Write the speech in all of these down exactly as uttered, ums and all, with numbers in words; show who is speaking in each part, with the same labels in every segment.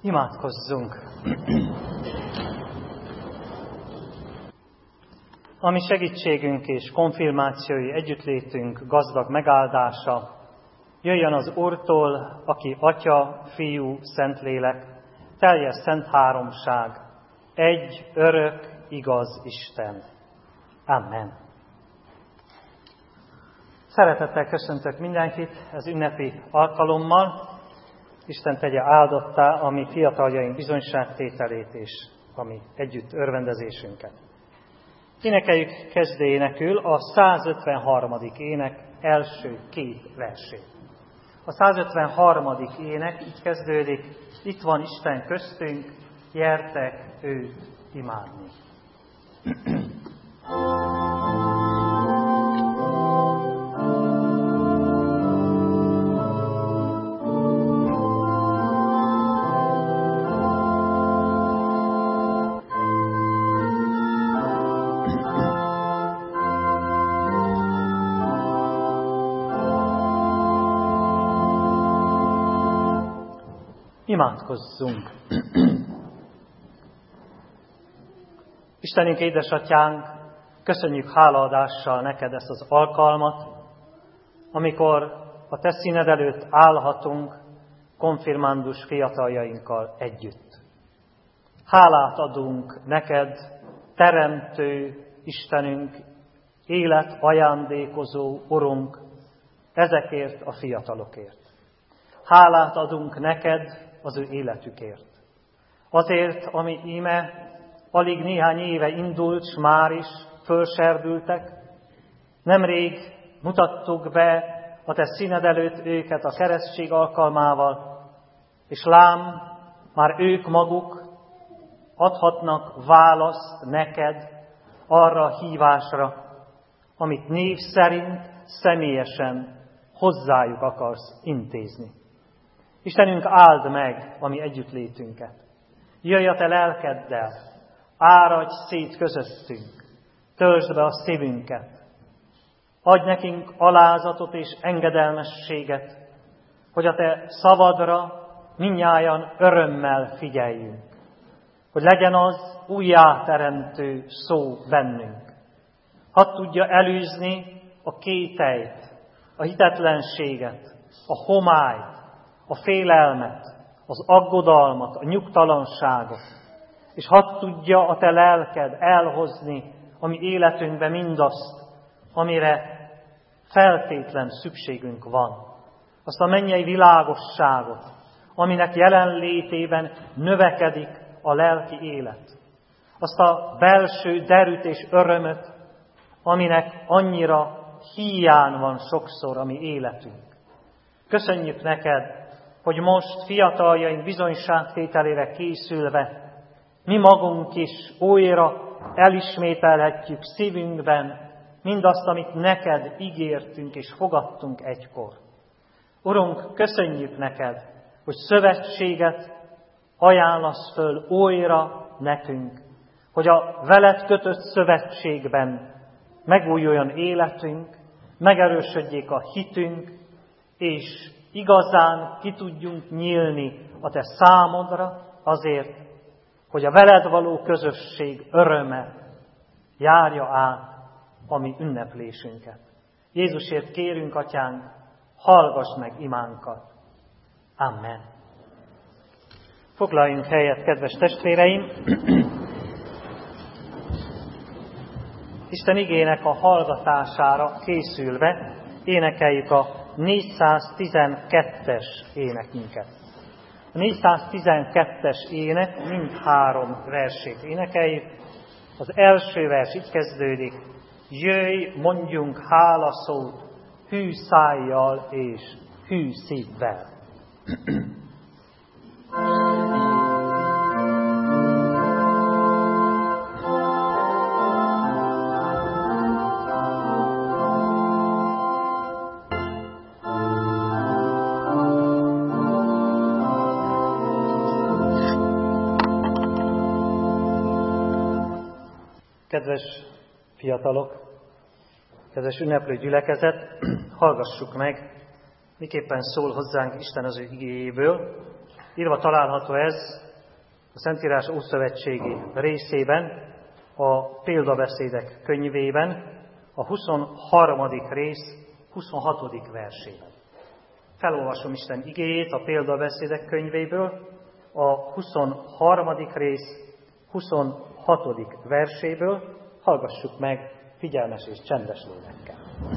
Speaker 1: Imádkozzunk! A mi segítségünk és konfirmációi együttlétünk gazdag megáldása jöjjön az Úrtól, aki Atya, Fiú, Szentlélek, teljes szent háromság, egy örök, igaz Isten. Amen. Szeretettel köszöntök mindenkit az ünnepi alkalommal. Isten tegye áldottá a mi fiataljaink bizonyságtételét és a mi együtt örvendezésünket. Énekeljük kezdőénekül a százötvenharmadik ének első két versét. A százötvenharmadik ének így kezdődik: itt van Isten köztünk, gyertek őt imádni. Imádkozzunk! Istenünk, édesatyánk, köszönjük hálaadással neked ezt az alkalmat, amikor a te színed előtt állhatunk konfirmándus fiataljainkkal együtt. Hálát adunk neked, teremtő Istenünk, élet ajándékozó Urunk, ezekért a fiatalokért. Hálát adunk neked az ő életükért. Azért, ami íme alig néhány éve indult, s már is fölserdültek, nemrég mutattuk be a te színed előtt őket a keresztség alkalmával, és lám, már ők maguk adhatnak választ neked arra a hívásra, amit név szerint személyesen hozzájuk akarsz intézni. Istenünk, áld meg a mi együttlétünket. Jöjj a te lelkeddel, áradj szét közöttünk, töltsd be a szívünket. Adj nekünk alázatot és engedelmességet, hogy a te szavadra mindnyájan örömmel figyeljünk. Hogy legyen az újjáteremtő szó bennünk. Hadd tudja elűzni a kételyt, a hitetlenséget, a homályt, a félelmet, az aggodalmat, a nyugtalanságot, és hadd tudja a te lelked elhozni a mi életünkbe mindazt, amire feltétlen szükségünk van. Azt a mennyei világosságot, aminek jelenlétében növekedik a lelki élet. Azt a belső derűt és örömöt, aminek annyira hiány van sokszor a mi életünk. Köszönjük neked, hogy most fiataljaink bizonyságtételére készülve mi magunk is újra elismételhetjük szívünkben mindazt, amit neked ígértünk és fogadtunk egykor. Urunk, köszönjük neked, hogy szövetséget ajánlasz föl újra nekünk, hogy a veled kötött szövetségben megújuljon életünk, megerősödjék a hitünk, és igazán ki tudjunk nyílni a te számodra azért, hogy a veled való közösség öröme járja át a mi ünneplésünket. Jézusért kérünk, Atyánk, hallgass meg imánkat. Amen. Foglaljunk helyet, kedves testvéreim! Isten igének a hallgatására készülve énekeljük a négyszáztizenkettes énekünket. A négyszáztizenkettes ének mind három versét énekeljük. Az első vers így kezdődik: jöjj, mondjunk hálaszót, hű szájjal és hű szívvel. Kedves fiatalok, kedves ünneplő gyülekezet, hallgassuk meg, miképpen szól hozzánk Isten az ő igéjéből. Írva található ez a Szentírás ószövetségi részében, a példabeszédek könyvében, a huszonharmadik rész huszonhatodik versében. Felolvasom Isten igéjét a példabeszédek könyvéből, a huszonharmadik rész huszonhatodik verséből, hallgassuk meg figyelmes és csendes lélekkel.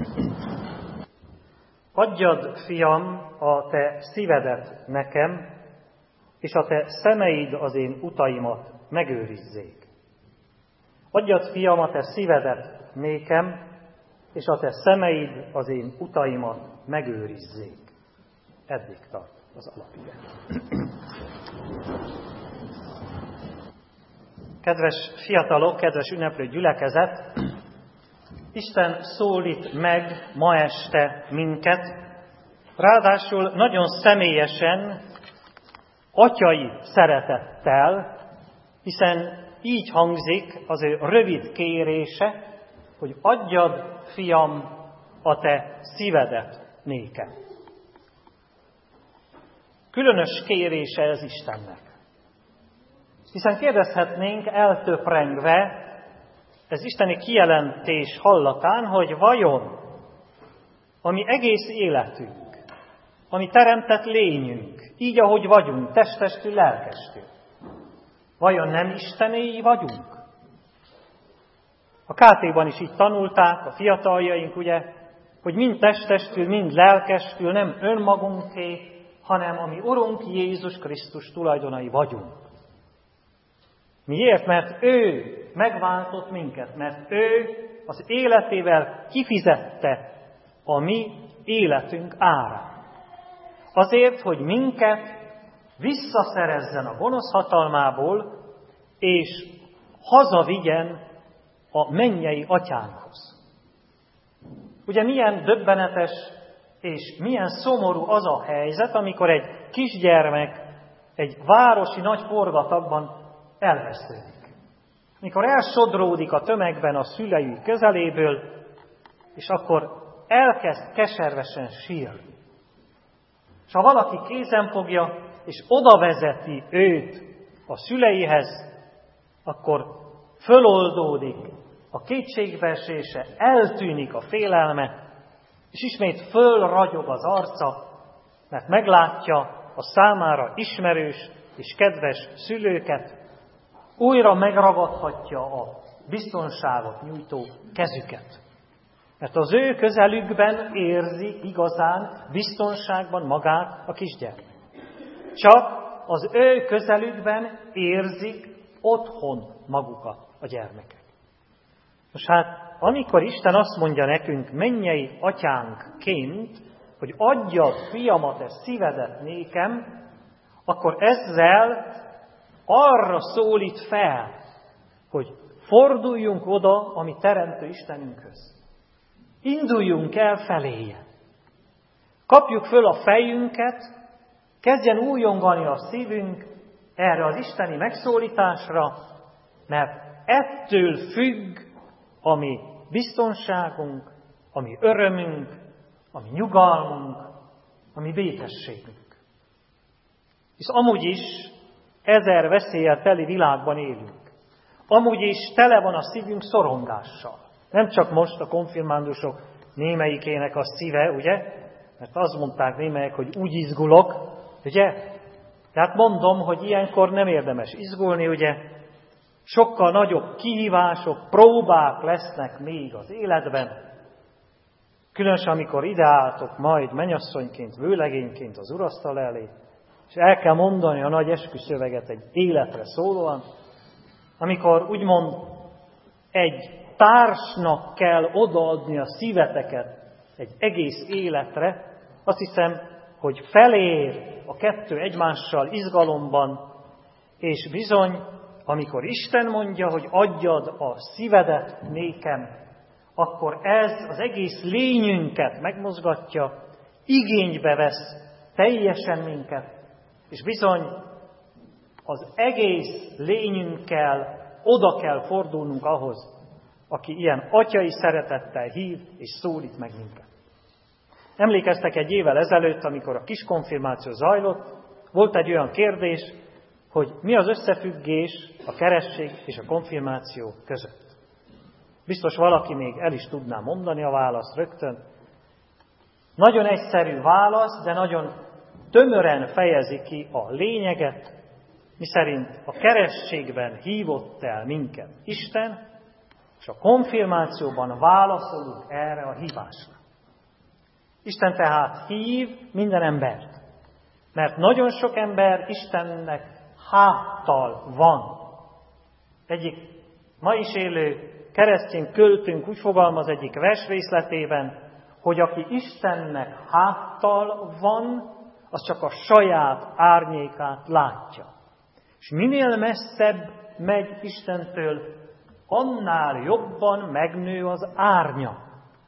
Speaker 1: Adjad, fiam, a te szívedet nekem, és a te szemeid az én utaimat megőrizzék. Adjad, fiam, a te szívedet nékem, és a te szemeid az én utaimat megőrizzék. Eddig tart az alapige. Kedves fiatalok, kedves ünneplő gyülekezet, Isten szólít meg ma este minket, ráadásul nagyon személyesen, atyai szeretettel, hiszen így hangzik az ő rövid kérése, hogy adjad, fiam, a te szívedet nékem. Különös kérése ez Istennek. Hiszen kérdezhetnénk eltöprengve, ez isteni kijelentés hallatán, hogy vajon a mi egész életünk, a mi teremtett lényünk, így ahogy vagyunk, testestül, lelkestül, vajon nem istenéi vagyunk? A ká té-ban is így tanulták a fiataljaink, ugye, hogy mind testestül, mind lelkestül nem önmagunké, hanem a mi Urunk Jézus Krisztus tulajdonai vagyunk. Miért? Mert ő megváltott minket, mert ő az életével kifizette a mi életünk árát. Azért, hogy minket visszaszerezzen a gonosz hatalmából, és hazavigyen a mennyei atyánkhoz. Ugye milyen döbbenetes és milyen szomorú az a helyzet, amikor egy kisgyermek egy városi nagy forgatagban elvesződik. Amikor elsodródik a tömegben a szülei közeléből, és akkor elkezd keservesen sírni. És ha valaki kézen fogja, és oda vezeti őt a szüleihez, akkor föloldódik a kétségbeesése, eltűnik a félelme, és ismét fölragyog az arca, mert meglátja a számára ismerős és kedves szülőket, újra megragadhatja a biztonságot nyújtó kezüket. Mert az ő közelükben érzi igazán biztonságban magát a kisgyermek. Csak az ő közelükben érzik otthon magukat a gyermekek. Most hát, amikor Isten azt mondja nekünk mennyei atyánkként, hogy adjad, fiam, a te szívedet nékem, akkor ezzel arra szólít fel, hogy forduljunk oda a mi teremtő Istenünkhöz. Induljunk el feléje. Kapjuk föl a fejünket, kezdjen újongani a szívünk erre az isteni megszólításra, mert ettől függ a mi biztonságunk, a mi örömünk, a mi nyugalmunk, a mi békességünk. És amúgy is ezer veszéllyel teli világban élünk. Amúgy is tele van a szívünk szorongással. Nem csak most a konfirmándusok némelyikének a szíve, ugye? Mert azt mondták némelyek, hogy úgy izgulok, ugye? Tehát mondom, hogy ilyenkor nem érdemes izgulni, ugye? Sokkal nagyobb kihívások, próbák lesznek még az életben. Különösen, amikor ideálltok majd mennyasszonyként, vőlegényként az urasztal elé, és el kell mondani a nagy esküszöveget egy életre szólóan, amikor úgymond egy társnak kell odaadni a szíveteket egy egész életre, azt hiszem, hogy felér a kettő egymással izgalomban, és bizony, amikor Isten mondja, hogy adjad a szívedet nékem, akkor ez az egész lényünket megmozgatja, igénybe vesz teljesen minket, és bizony az egész lényünkkel oda kell fordulnunk ahhoz, aki ilyen atyai szeretettel hív és szólít meg minket. Emlékeztek egy évvel ezelőtt, amikor a kiskonfirmáció zajlott, volt egy olyan kérdés, hogy mi az összefüggés a keresztség és a konfirmáció között. Biztos valaki még el is tudná mondani a választ rögtön. Nagyon egyszerű válasz, de nagyon tömören fejezi ki a lényeget, miszerint a keresztségben hívott el minket Isten, és a konfirmációban válaszolunk erre a hívásra. Isten tehát hív minden embert, mert nagyon sok ember Istennek háttal van. Egyik ma is élő keresztény költőnk úgy fogalmaz egyik versrészletében, hogy aki Istennek háttal van, az csak a saját árnyékát látja. És minél messzebb megy Istentől, annál jobban megnő az árnya.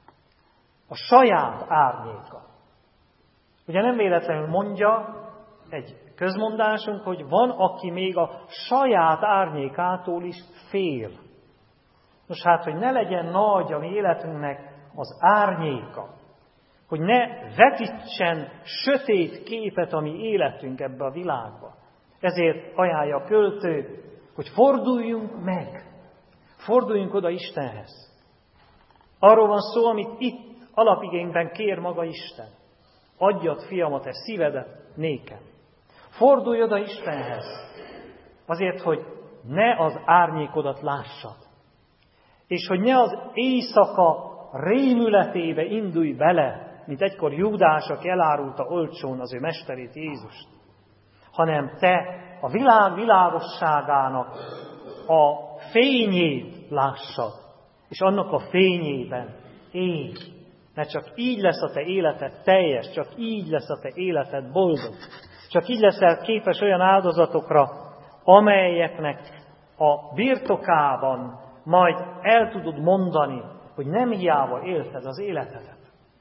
Speaker 1: A saját árnyéka. Ugye nem véletlenül mondja egy közmondásunk, hogy van, aki még a saját árnyékától is fél. Nos hát, hogy ne legyen nagy a mi életünknek az árnyéka, hogy ne vetítsen sötét képet a mi életünk ebbe a világba. Ezért ajánlja a költő, hogy forduljunk meg, forduljunk oda Istenhez. Arról van szó, amit itt alapigényben kér maga Isten. Adjad, fiam, a te szívedet nékem. Fordulj oda Istenhez, azért, hogy ne az árnyékodat lássad, és hogy ne az éjszaka rémületébe indulj bele, mint egykor Júdás, aki elárulta olcsón az ő mesterét, Jézust, hanem te a világ világosságának a fényét lássad, és annak a fényében élj. Mert csak így lesz a te életed teljes, csak így lesz a te életed boldog. Csak így leszel képes olyan áldozatokra, amelyeknek a birtokában majd el tudod mondani, hogy nem hiába élted az életedet.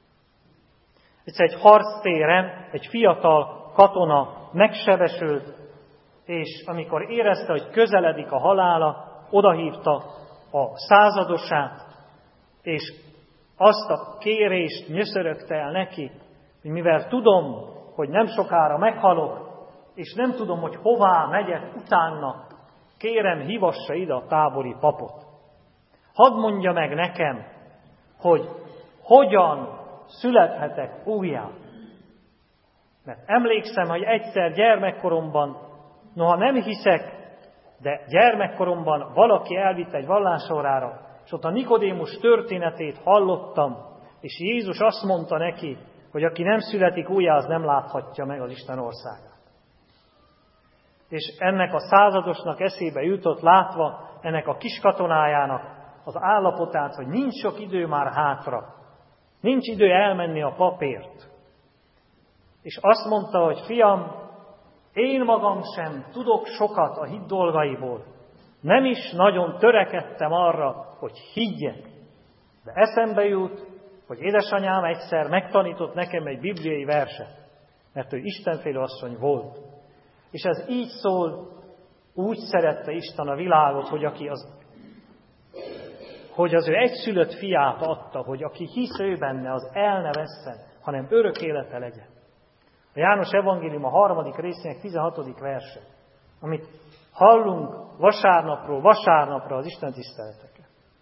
Speaker 1: Egyszer egy harctéren egy fiatal katona megsebesült, és amikor érezte, hogy közeledik a halála, odahívta a századosát, és azt a kérést nyöszörögte el neki, hogy mivel tudom, hogy nem sokára meghalok, és nem tudom, hogy hová megyek utána, kérem, hívassa ide a tábori papot. Hadd mondja meg nekem, hogy hogyan születhetek újjá. Mert emlékszem, hogy egyszer gyermekkoromban, noha nem hiszek, de gyermekkoromban valaki elvitt egy vallásórára, és ott a Nikodémus történetét hallottam, és Jézus azt mondta neki, hogy aki nem születik újjá, az nem láthatja meg az Isten országát. És ennek a századosnak eszébe jutott, látva ennek a kis katonájának az állapotát, hogy nincs sok idő már hátra, nincs idő elmenni a papért. És azt mondta, hogy fiam, én magam sem tudok sokat a hit dolgaiból, nem is nagyon törekedtem arra, hogy higgyek. De eszembe jut, hogy édesanyám egyszer megtanított nekem egy bibliai verset, mert ő istenfélő asszony volt. És ez így szól, úgy szerette Isten a világot, hogy aki az, hogy az ő egyszülött fiát adta, hogy aki hisz ő benne, az el ne vesszen, hanem örök élete legyen. A János evangélium a harmadik részének tizenhatodik verse, amit hallunk vasárnapról vasárnapra az Isten tiszteleteken.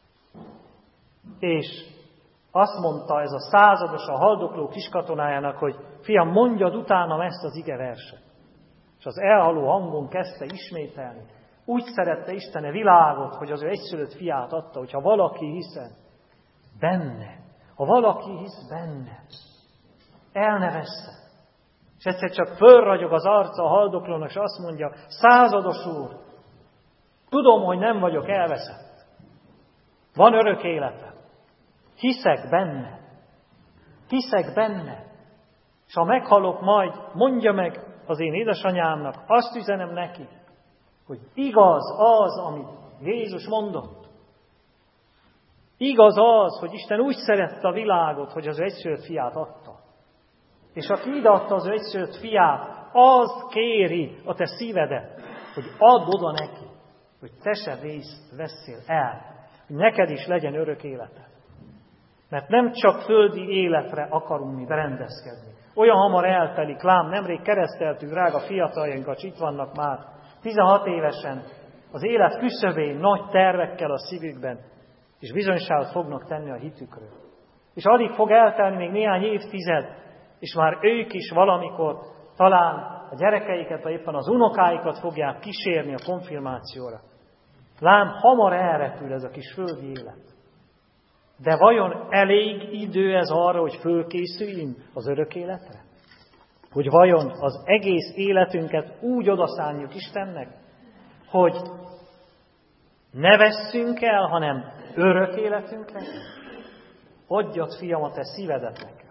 Speaker 1: És azt mondta ez a százados, a haldokló kiskatonájának, hogy fiam, mondjad utánam ezt az ige verset. És az elhaló hangon kezdte ismételni. Úgy szerette Isten a világot, hogy az ő egyszülött fiát adta, hogyha valaki hiszen benne, ha valaki hisz benne, el ne vesszen. És egyszer csak fölragyog az arca a haldoklónak, és azt mondja, százados úr, tudom, hogy nem vagyok elveszett. Van örök életem. Hiszek benne. Hiszek benne. És ha meghalok majd, mondja meg az én édesanyámnak, azt üzenem neki, hogy igaz az, amit Jézus mondott. Igaz az, hogy Isten úgy szerette a világot, hogy az ő egyszülött fiát adta. És aki ide adta az ő egyszülött fiát, az kéri a te szívedet, hogy add oda neki, hogy te se vész, vesszél el, hogy neked is legyen örök életed. Mert nem csak földi életre akarunk mi berendezkedni, Olyan hamar eltelik, lám, nemrég kereszteltük drága fiataljainkat, itt vannak már tizenhat évesen, az élet küszöbén, nagy tervekkel a szívükben, és bizonyságot fognak tenni a hitükről. És alig fog eltelni még néhány évtized, és már ők is valamikor talán a gyerekeiket, vagy éppen az unokáikat fogják kísérni a konfirmációra. Lám, hamar elrepül ez a kis földi élet. De vajon elég idő ez arra, hogy fölkészüljünk az örök életre? Hogy vajon az egész életünket úgy odaszánjuk Istennek, hogy ne vesszünk el, hanem örök életünkre? Adjad, fiam, a te szívedet nekem.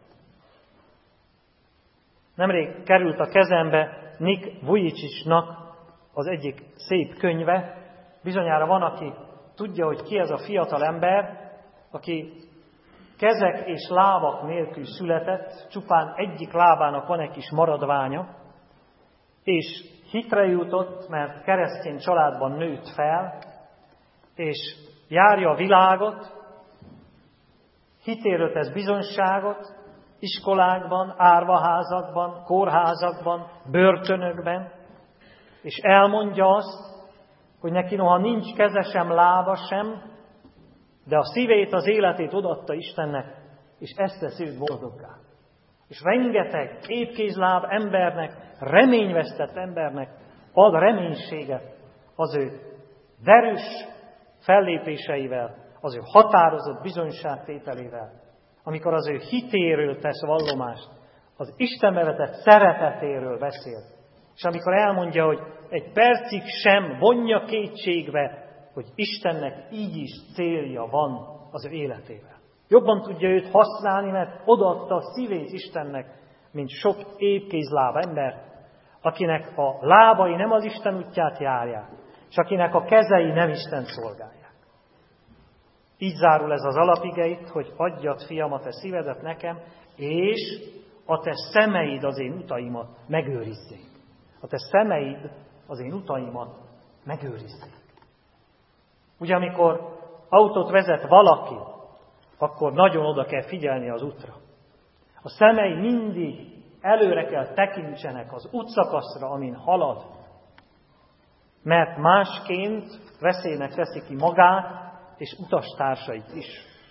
Speaker 1: Nemrég került a kezembe Nick Vujicicnak az egyik szép könyve. Bizonyára van, aki tudja, hogy ki ez a fiatal ember, aki kezek és lábak nélkül született, csupán egyik lábának van egy kis maradványa, és hitre jutott, mert keresztény családban nőtt fel, és járja a világot, hitéről tesz bizonyságot, iskolákban, árvaházakban, kórházakban, börtönökben, és elmondja azt, hogy neki noha nincs keze sem, lába sem, de a szívét, az életét odaadta Istennek, és ezt tesz őt boldoggá. És rengeteg épkézláb embernek, reményvesztett embernek ad reménységet az ő derűs fellépéseivel, az ő határozott bizonyságtételével, amikor az ő hitéről tesz vallomást, az Istenbe vetett szeretetéről beszél, és amikor elmondja, hogy egy percig sem vonja kétségbe, hogy Istennek így is célja van az ő életével. Jobban tudja őt használni, mert odaadta a szívét Istennek, mint sok épkézláb ember, akinek a lábai nem az Isten útját járják, és akinek a kezei nem Isten szolgálják. Így zárul ez az alapige itt, hogy adjad, fiam, a te szívedet nekem, és a te szemeid az én utaimat megőrizzék. A te szemeid az én utaimat megőrizzék. Ugye, amikor autót vezet valaki, akkor nagyon oda kell figyelni az útra. A szemei mindig előre kell tekintsenek az útszakaszra, amin halad, mert másként veszélynek teszi ki magát és utastársait is.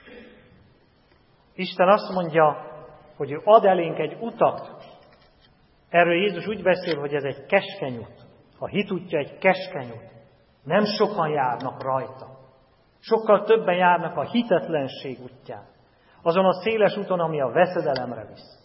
Speaker 1: Isten azt mondja, hogy ő ad elénk egy utat. Erről Jézus úgy beszél, hogy ez egy keskeny út. A hit útja egy keskeny út. Nem sokan járnak rajta. Sokkal többen járnak a hitetlenség útján. Azon a széles úton, ami a veszedelemre visz.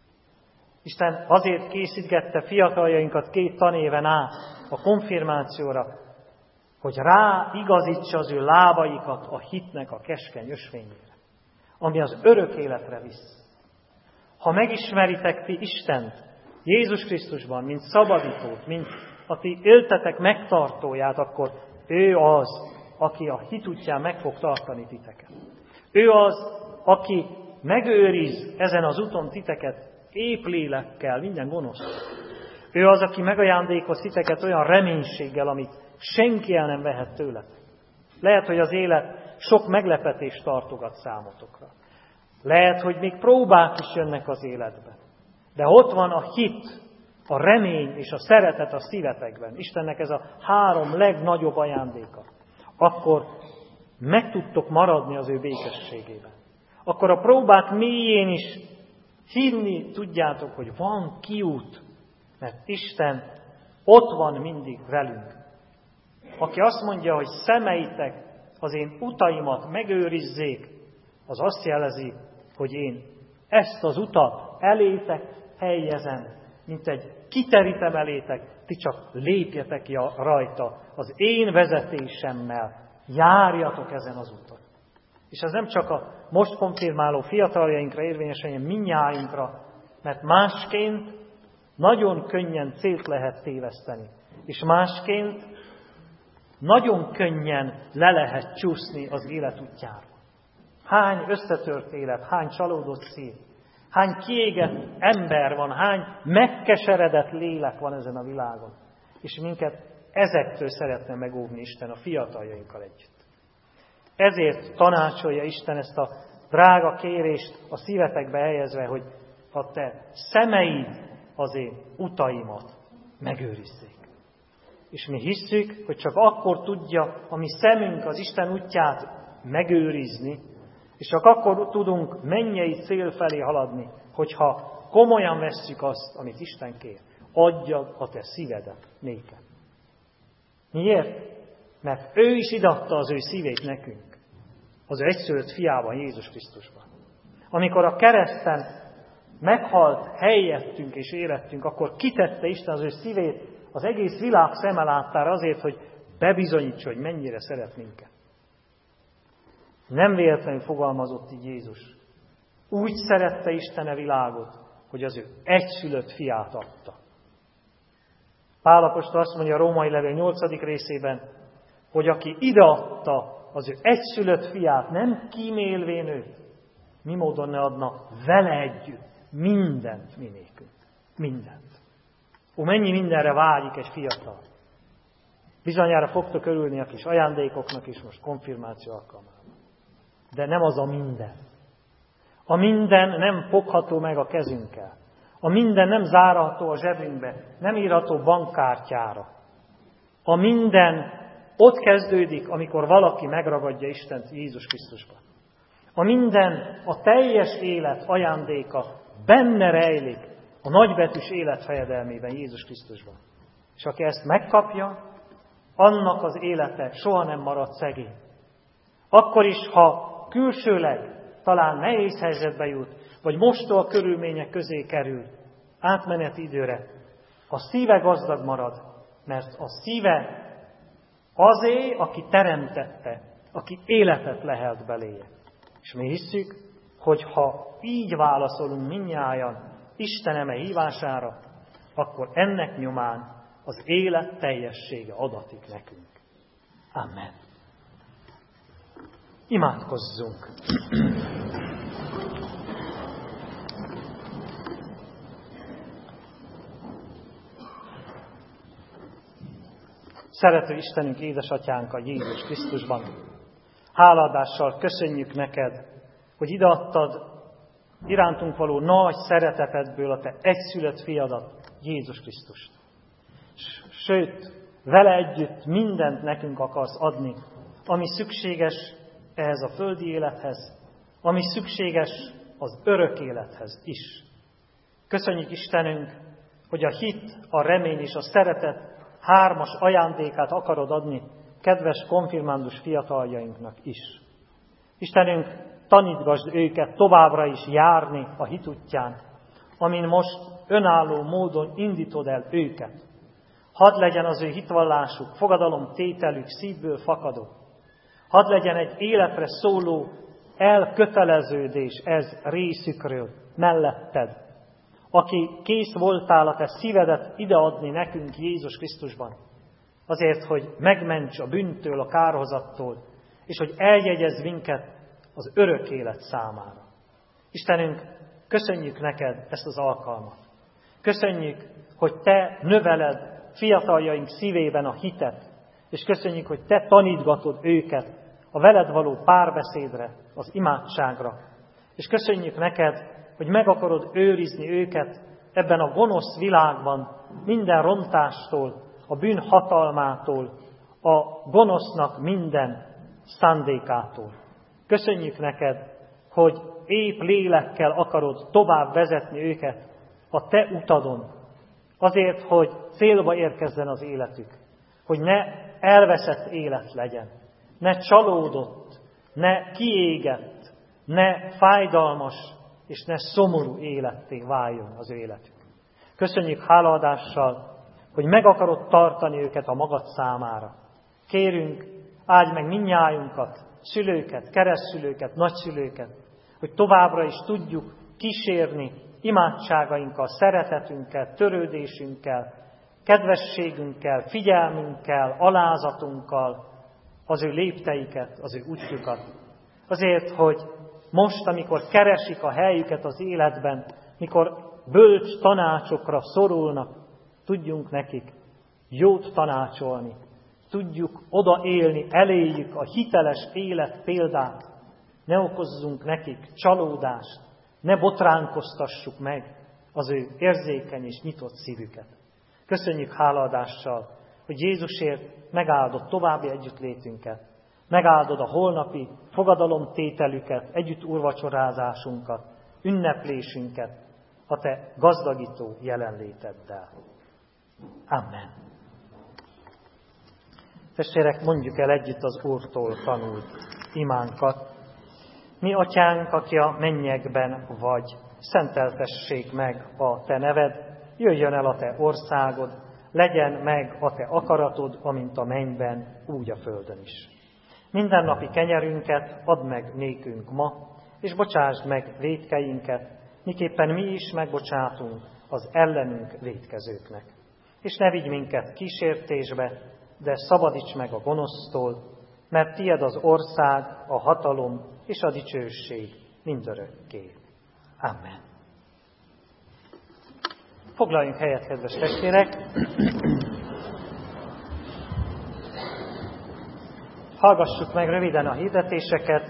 Speaker 1: Isten azért készítgette fiataljainkat két tanéven át a konfirmációra, hogy ráigazítsa az ő lábaikat a hitnek a keskeny ösvényére, ami az örök életre visz. Ha megismeritek ti Istent, Jézus Krisztusban, mint szabadítót, mint a ti éltetek megtartóját, akkor ő az, aki a hit útján meg fog tartani titeket. Ő az, aki megőriz ezen az úton titeket épp lélekkel, minden gonosz. Ő az, aki megajándékoz titeket olyan reménységgel, amit senki el nem vehet tőletek. Lehet, hogy az élet sok meglepetést tartogat számotokra. Lehet, hogy még próbák is jönnek az életbe. De ott van a hit, a remény és a szeretet a szívetekben. Istennek ez a három legnagyobb ajándéka. Akkor meg tudtok maradni az ő békességében. Akkor a próbák mélyén is hinni tudjátok, hogy van kiút, mert Isten ott van mindig velünk. Aki azt mondja, hogy szemeitek az én utaimat megőrizzék, az azt jelezi, hogy én ezt az utat elétek helyezem, mint egy kiterítem elétek, ti csak lépjetek rajta, az én vezetésemmel járjatok ezen az úton. És ez nem csak a most konfirmáló fiataljainkra érvényes, hanem mindnyájunkra, mert másként nagyon könnyen célt lehet téveszteni. És másként nagyon könnyen le lehet csúszni az élet útjáról. Hány összetört élet, hány csalódott szív, hány kiégett ember van, hány megkeseredett lélek van ezen a világon. És minket ezektől szeretne megóvni Isten a fiataljainkkal együtt. Ezért tanácsolja Isten ezt a drága kérést a szívetekbe helyezve, hogy a te szemeid az én utaimat megőrizzék. És mi hisszük, hogy csak akkor tudja a mi szemünk az Isten útját megőrizni, és csak akkor tudunk mennyei cél felé haladni, hogyha komolyan vesszük azt, amit Isten kér. Adjad a te szívedet nékem. Miért? Mert ő is idatta az ő szívét nekünk, az ő egyszülött fiában, Jézus Krisztusban. Amikor a kereszten meghalt helyettünk és élettünk, akkor kitette Isten az ő szívét az egész világ szeme láttára azért, hogy bebizonyítsa, hogy mennyire szeret minket. Nem véletlenül fogalmazott így Jézus. Úgy szerette Isten a világot, hogy az ő egyszülött fiát adta. Pál apostol azt mondja a Római levél nyolcadik részében, hogy aki ideadta az ő egyszülött fiát, nem kímélvén őt, mi módon ne adna vele együtt mindent mi nékünk. Mindent. Ó, mennyi mindenre vágyik egy fiatal. Bizonyára fogtok örülni a kis ajándékoknak is most konfirmáció alkalmával. De nem az a minden. A minden nem fogható meg a kezünkkel. A minden nem zárható a zsebünkbe, nem írható bankkártyára. A minden ott kezdődik, amikor valaki megragadja Istent Jézus Krisztusban. A minden, a teljes élet ajándéka benne rejlik a nagybetűs élet fejedelmében Jézus Krisztusban. És aki ezt megkapja, annak az élete soha nem marad szegény. Akkor is, ha külsőleg talán nehéz helyzetbe jut, vagy mostoha körülmények közé kerül, átmeneti időre, a szíve gazdag marad, mert a szíve azé, aki teremtette, aki életet lehelt beléje. És mi hisszük, hogy ha így válaszolunk mindnyájan Isten eme hívására, akkor ennek nyomán az élet teljessége adatik nekünk. Amen. Imádkozzunk! Szerető Istenünk, édesatyánk a Jézus Krisztusban, hálaadással köszönjük neked, hogy ideadtad irántunk való nagy szeretetedből a te egyszülött fiadat, Jézus Krisztust. Sőt, vele együtt mindent nekünk akarsz adni, ami szükséges ehhez a földi élethez, ami szükséges az örök élethez is. Köszönjük Istenünk, hogy a hit, a remény és a szeretet hármas ajándékát akarod adni kedves konfirmándus fiataljainknak is. Istenünk, tanítgasd őket továbbra is járni a hit útján, amin most önálló módon indítod el őket. Hadd legyen az ő hitvallásuk, fogadalom tételük szívből fakadó. Hadd legyen egy életre szóló elköteleződés ez részükről, melletted, aki kész voltál a te szívedet ideadni nekünk Jézus Krisztusban, azért, hogy megments a bűntől, a kárhozattól, és hogy eljegyezz minket az örök élet számára. Istenünk, köszönjük neked ezt az alkalmat. Köszönjük, hogy te növeled fiataljaink szívében a hitet, és köszönjük, hogy te tanítgatod őket a veled való párbeszédre, az imádságra. És köszönjük neked, hogy meg akarod őrizni őket ebben a gonosz világban minden rontástól, a bűn hatalmától, a gonosznak minden szándékától. Köszönjük neked, hogy épp lélekkel akarod tovább vezetni őket a te utadon, azért, hogy célba érkezzen az életük, hogy ne elveszett élet legyen, ne csalódott, ne kiégett, ne fájdalmas, és ne szomorú életté váljon az ő életük. Köszönjük hálaadással, hogy meg akarod tartani őket a magad számára. Kérünk, áldj meg mindnyájunkat, szülőket, keresztszülőket, nagyszülőket, hogy továbbra is tudjuk kísérni imádságainkkal, szeretetünkkel, törődésünkkel, kedvességünkkel, figyelmünkkel, alázatunkkal az ő lépteiket, az ő útjukat. Azért, hogy most, amikor keresik a helyüket az életben, mikor bölcs tanácsokra szorulnak, tudjunk nekik jót tanácsolni, tudjuk odaélni eléjük a hiteles élet példát, ne okozzunk nekik csalódást, ne botránkoztassuk meg az ő érzékeny és nyitott szívüket. Köszönjük hálaadással, hogy Jézusért megáldott további együttlétünket, megáldod a holnapi fogadalomtételüket, együtt úrvacsorázásunkat, ünneplésünket a te gazdagító jelenléteddel. Amen. Testvérek, mondjuk el együtt az Úrtól tanult imánkat. Mi, Atyánk, aki a mennyekben vagy, szenteltessék meg a te neved, jöjjön el a te országod, legyen meg a te akaratod, amint a mennyben, úgy a földön is. Mindennapi kenyerünket add meg nékünk ma, és bocsásd meg vétkeinket, miképpen mi is megbocsátunk az ellenünk vétkezőknek. És ne vigy minket kísértésbe, de szabadíts meg a gonosztól, mert tied az ország, a hatalom és a dicsőség mindörökké. Amen. Foglaljunk helyet, kedves testvérek! Hallgassuk meg röviden a hirdetéseket.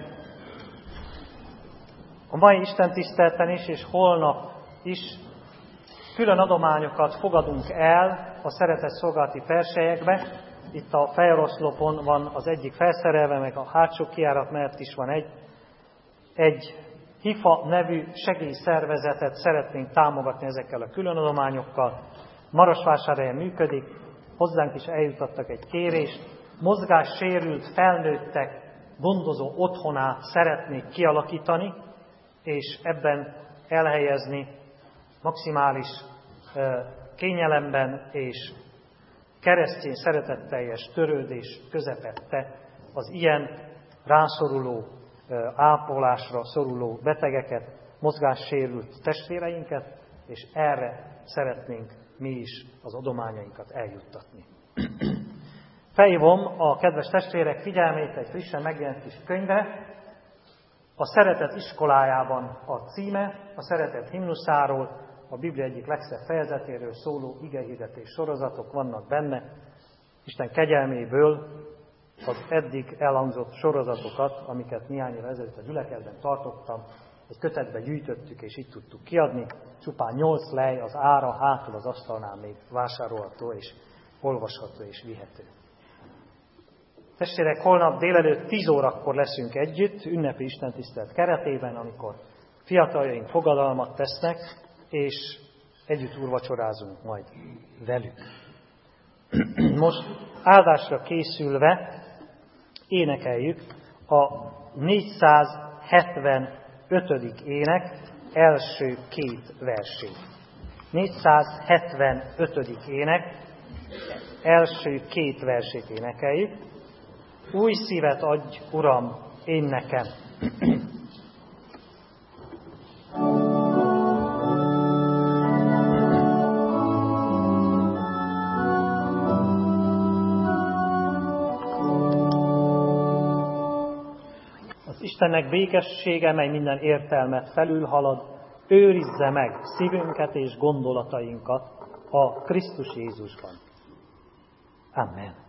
Speaker 1: A mai istentiszteleten is, és holnap is külön adományokat fogadunk el a szeretett szolgálati perselyekbe. Itt a fejoroszlopon van az egyik felszerelve, meg a hátsó kijárat mellett is van egy. Egy HIFA nevű segélyszervezetet szeretnénk támogatni ezekkel a külön adományokkal. Marosvásárhelyen működik, hozzánk is eljutattak egy kérést. Mozgássérült felnőttek gondozó otthonát szeretnék kialakítani, és ebben elhelyezni maximális kényelemben és keresztény szeretetteljes törődés közepette az ilyen rászoruló, ápolásra szoruló betegeket, mozgássérült testvéreinket, és erre szeretnénk mi is az adományainkat eljuttatni. Felhívom a kedves testvérek figyelmét egy frissen megjelent kis könyvre. A Szeretet iskolájában a címe, a Szeretet himnuszáról, a Biblia egyik legszebb fejezetéről szóló igehirdetés sorozatok vannak benne. Isten kegyelméből az eddig elhangzott sorozatokat, amiket néhány évvel ezelőtt a gyülekezetben tartottam, egy kötetbe gyűjtöttük, és így tudtuk kiadni. Csupán nyolc lej, az ára hátul az asztalnál még vásárolható, és olvasható, és vihető. Testvérek, holnap délelőtt tíz órakor leszünk együtt, ünnepi istentisztelet keretében, amikor fiataljaink fogadalmat tesznek, és együtt úrvacsorázunk majd velük. Most áldásra készülve énekeljük a négyszázhetvenötödik ének első két versét. négyszázhetvenötödik ének első két versét énekeljük. Új szívet adj, Uram, én nekem. Az Istennek békessége, mely minden értelmet felülhalad, őrizze meg szívünket és gondolatainkat a Krisztus Jézusban. Amen.